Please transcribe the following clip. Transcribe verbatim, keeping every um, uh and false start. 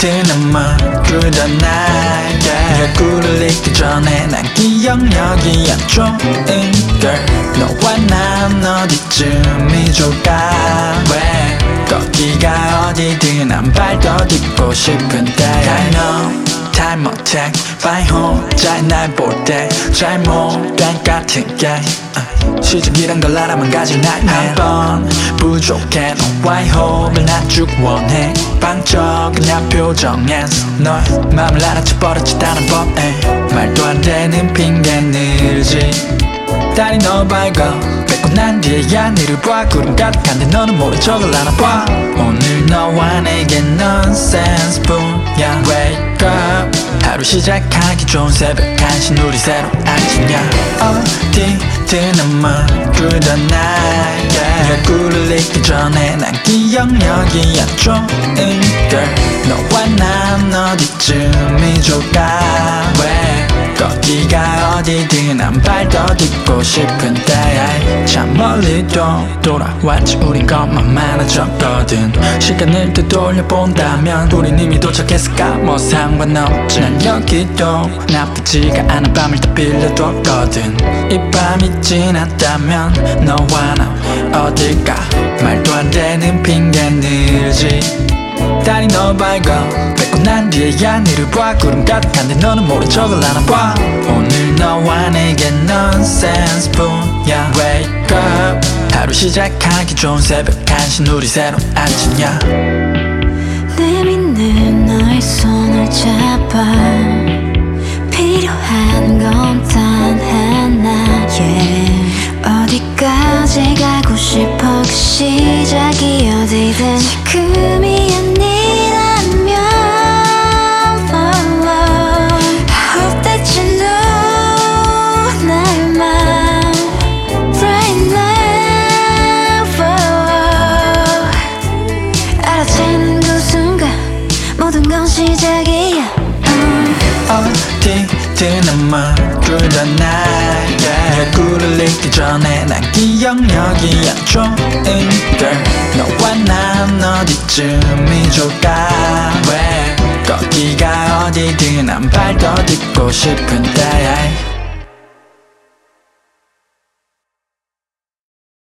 드는 말 그런 나에게 얼굴을 잊기 전에 난 기억력이 안 좋은 girl 너와 난 어디쯤이 좋을까 왜 거기가 어디든 난 발더딛고 싶은데 I know time will take by 혼자 날 볼 때 잘못된 같은 게 uh, 시작이란 걸 알아만 가진 nightmare 한번 부족해 너와의 호흡을 난 쭉 원해 방적은 나 표정에서 널 맘을 알아채 버릇했다는 법에 말도 안 되는 핑계 늘지 달이 너 밝아 뺏고 난 뒤에야 니를 봐 구름 가득한데 너는 모른 척을 하나 봐 오늘 너와 내게 nonsense 뿐이야 Wake up 하루 시작하기 좋은 새벽 한시 우리 새로 아침이야 어디 드는 말 그런 나에게 얼굴을 잊기 전에 난 기억력이 안 좋은 girl 너와 난 어디쯤이 좋을까 왜 거기가 어디든 난 발더딛고 싶은데 참 멀리도 돌아왔지 우린 것만 많아졌거든 시간을 되돌려본다면 우린 이미 도착했을까 뭐 상관없지 난 여기도 나쁘지가 않은 밤을 다 빌려뒀거든 이 밤이 지났다면 너와 나 어딜까 말도 안 되는 핑계 늘지 달이 너 밝아 뺏고 난 뒤에야 니를 봐 구름 가득한데 너는 모른 척을 하나 봐 오늘 너와 내게 nonsense 뿐이야 Wake up 하루 시작하기 좋은 새벽 한시 우리 새로 아침이야 내미는 너의 손을 잡아 필요한 건 단 하나 yeah. 어디까지 가고 싶어 그 시작이 어디든 지금이 아니라면 oh, oh. I hope that you know 나의 맘 right now oh, oh. 알아채는 그 순간 모든 건 시작이야 uh. 어디 드는 말 그런 나에게 얼굴을 잊기 전에 난 기억력이 안 좋은 girl 너와 난 어디쯤이 좋을까 왜 거기가 어디든 난 발더딛고 싶은데